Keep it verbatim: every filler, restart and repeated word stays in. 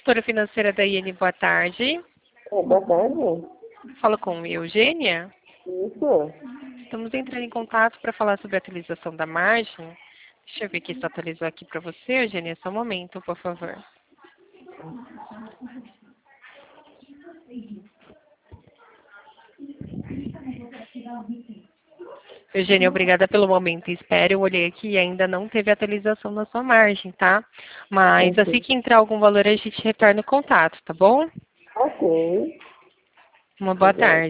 consultora financeira da I N, boa tarde. É, boa tarde. Falo com Eugênia. Isso. Estamos entrando em contato para falar sobre a atualização da margem. Deixa eu ver aqui se atualizou aqui para você, Eugênia. Só um momento, por favor. Eugênia, obrigada pelo momento. Espero, eu olhei aqui e ainda não teve atualização na sua margem, tá? Mas Ok. assim que entrar algum valor, a gente retorna o contato, tá bom? Ok. Uma boa Obrigada. tarde.